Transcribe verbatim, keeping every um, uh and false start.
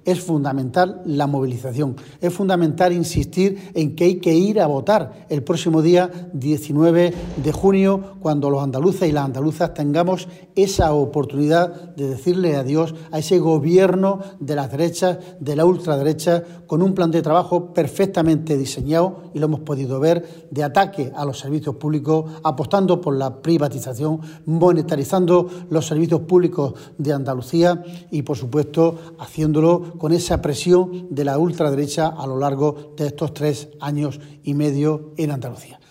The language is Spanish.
es fundamental la movilización, es fundamental insistir en que hay que ir a votar el próximo día diecinueve de junio, cuando los andaluces y las andaluzas tengamos esa oportunidad de decirle adiós a ese gobierno de las derechas, de la ultraderecha, con un plan de trabajo perfectamente diseñado, y lo hemos podido ver, de ataque a los servicios públicos, apostando por la privatización, monetarizando los servicios públicos de Andalucía y, por supuesto, haciéndolo con esa presión de la ultraderecha a lo largo de estos tres años y medio en Andalucía.